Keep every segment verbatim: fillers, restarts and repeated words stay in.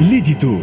ليديتو.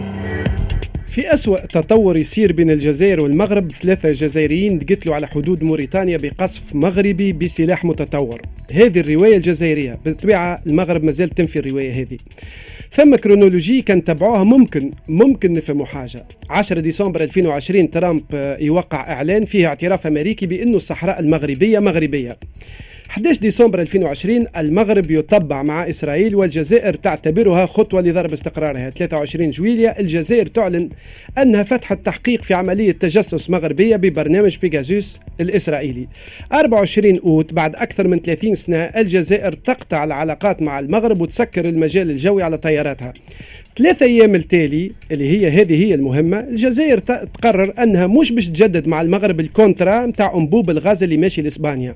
في أسوأ تطور يصير بين الجزائر والمغرب، ثلاثة جزائريين قتلوا على حدود موريتانيا بقصف مغربي بسلاح متطور. هذه الرواية الجزائرية، بالطبيعة المغرب ما زال تنفي الرواية هذه. ثم كرونولوجي كان تبعوها ممكن ممكن نفهموا حاجة. عشرة ديسمبر ألفين وعشرين ترامب يوقع إعلان فيه اعتراف أمريكي بأنه الصحراء المغربية مغربية. أحد عشر ديسمبر ألفين وعشرين المغرب يطبع مع إسرائيل والجزائر تعتبرها خطوة لضرب استقرارها. ثلاثة وعشرين جويلية الجزائر تعلن أنها فتحت تحقيق في عملية تجسس مغربية ببرنامج بيجازوس الإسرائيلي. أربعة وعشرين أوت بعد أكثر من ثلاثين سنة الجزائر تقطع العلاقات مع المغرب وتسكر المجال الجوي على طياراتها. ثلاثة أيام التالي اللي هي هذه هي المهمة، الجزائر تقرر أنها مش باش تجدد مع المغرب الكونترا متاع أنبوب الغاز اللي ماشي لإسبانيا.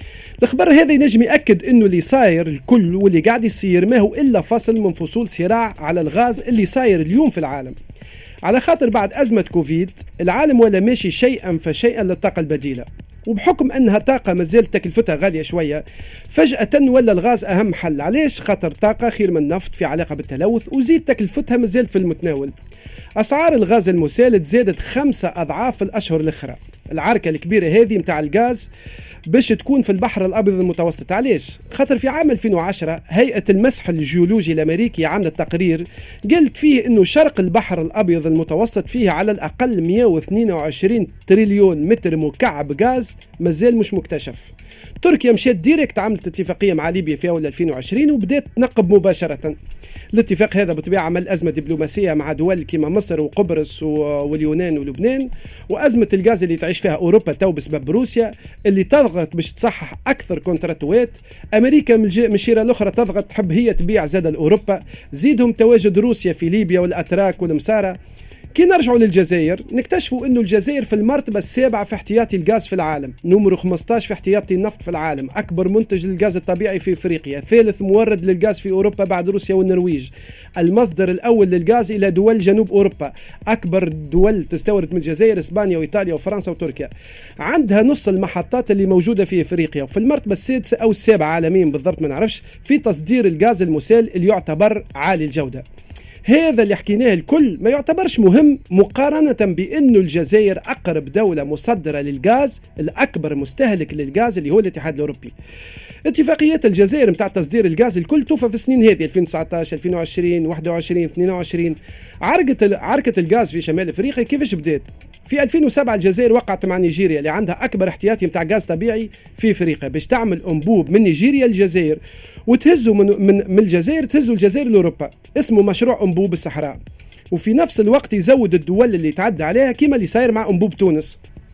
الخبر هذا ينجم يأكد أنه اللي صاير الكل واللي قاعد يصير ما هو إلا فصل من فصول صراع على الغاز اللي صاير اليوم في العالم. على خاطر بعد أزمة كوفيد العالم ولا ماشي شيئا فشيئا للطاقة البديلة، وبحكم أنها طاقة مازالت تكلفتها غالية شوية، فجأة ولا الغاز أهم حل. علاش؟ خاطر طاقة خير من النفط في علاقة بالتلوث، وزيد تكلفتها مازالت في المتناول. أسعار الغاز المسال زادت خمسة أضعاف في الأشهر الأخرى. العركة الكبيرة هذه متاع الغاز باش تكون في البحر الأبيض المتوسط. علاش؟ خاطر في عام ألفين وعشرة هيئة المسح الجيولوجي الأمريكي عملت تقرير قلت فيه أنه شرق البحر الأبيض المتوسط فيه على الأقل مئة واثنين وعشرين تريليون متر مكعب غاز مازال مش مكتشف. تركيا مشات ديريكت عملت اتفاقية مع ليبيا في أول ألفين وعشرين وبدأت تنقب مباشرة. الاتفاق هذا بطبيعة عمل أزمة دبلوماسية مع دول كما مصر وقبرص واليونان ولبنان، وأزمة الغاز اللي تعيش فيها أوروبا تو بسبب روسيا اللي تضغط باش تصحح أكثر كونتراتوات. أمريكا من الشيرة الأخرى تضغط تحب هي تبيع زاد لأوروبا. زيدهم تواجد روسيا في ليبيا والأتراك والمسارة. كي نرجعوا للجزائر نكتشفوا أنه الجزائر في المرتبة السابعة في احتياطي الغاز في العالم، نمرو خمسة عشر في احتياطي النفط في العالم، أكبر منتج للغاز الطبيعي في إفريقيا، ثالث مورد للغاز في أوروبا بعد روسيا والنرويج، المصدر الأول للغاز إلى دول جنوب أوروبا، أكبر دول تستورد من الجزائر إسبانيا وإيطاليا وفرنسا وتركيا، عندها نص المحطات اللي موجودة في إفريقيا، وفي المرتبة السادسة أو السابعة عالميا بالضبط ما نعرفش في تصدير الغاز المسال اللي يعتبر عالي الجودة. هذا اللي حكيناه الكل ما يعتبرش مهم مقارنة بأن الجزائر أقرب دولة مصدرة للغاز، الأكبر مستهلك للغاز اللي هو الاتحاد الأوروبي. اتفاقيات الجزائر متاع تصدير الغاز الكل توفى في السنين هذه ألفين وتسعة عشر ألفين وعشرين واحد وعشرين اثنين وعشرين. عركة عركة الغاز في شمال أفريقيا كيفاش بدات؟ في ألفين وسبعة الجزائر وقعت مع نيجيريا اللي عندها أكبر احتياطي متاع غاز طبيعي في أفريقيا باش تعمل أنبوب من نيجيريا للجزائر وتهزوا من, من, من الجزائر تهزوا الجزائر لأوروبا، اسمه مشروع أنبوب الصحراء. وفي نفس الوقت يزود الدول اللي تعدى عليها كما اللي صاير مع أنبوب تونس.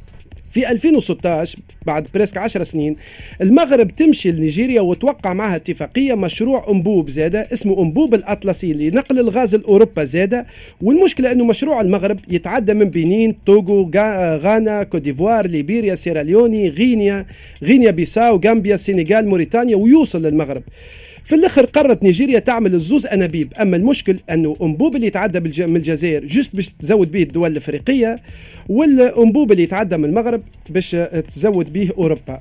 في ألفين وستة عشر بعد بريسك عشر سنين المغرب تمشي لنيجيريا وتوقع معها اتفاقية مشروع أنبوب زادة اسمه أنبوب الأطلسي لنقل الغاز لأوروبا زادة. والمشكلة أنه مشروع المغرب يتعدى من بنين، توغو، غانا، كوديفوار، ليبيريا، سيراليوني، غينيا، غينيا بيساو، غامبيا، السنغال، موريتانيا، ويوصل للمغرب. في الاخر قررت نيجيريا تعمل الزوز انابيب، اما المشكل انه انبوب اللي يتعدى من الجزائر جست باش تزود به الدول الافريقيه، والانبوب اللي يتعدى من المغرب باش تزود به اوروبا.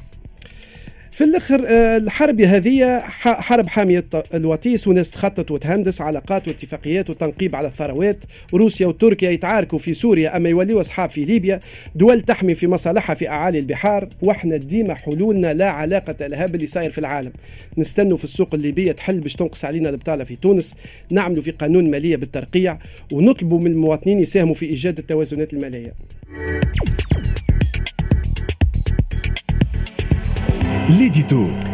في الاخر الحرب هذه حرب حامية الوطيس، وناس تخطط وتهندس علاقات واتفاقيات وتنقيب على الثروات. روسيا وتركيا يتعاركوا في سوريا اما يوليوا اصحاب في ليبيا، دول تحمي في مصالحها في اعالي البحار، واحنا ديما حلولنا لا علاقة لها باللي صاير في العالم. نستنوا في السوق الليبية تحل باش تنقص علينا البطالة في تونس، نعملوا في قانون مالية بالترقيع، ونطلبوا من المواطنين يساهموا في ايجاد التوازنات المالية. ليديتو.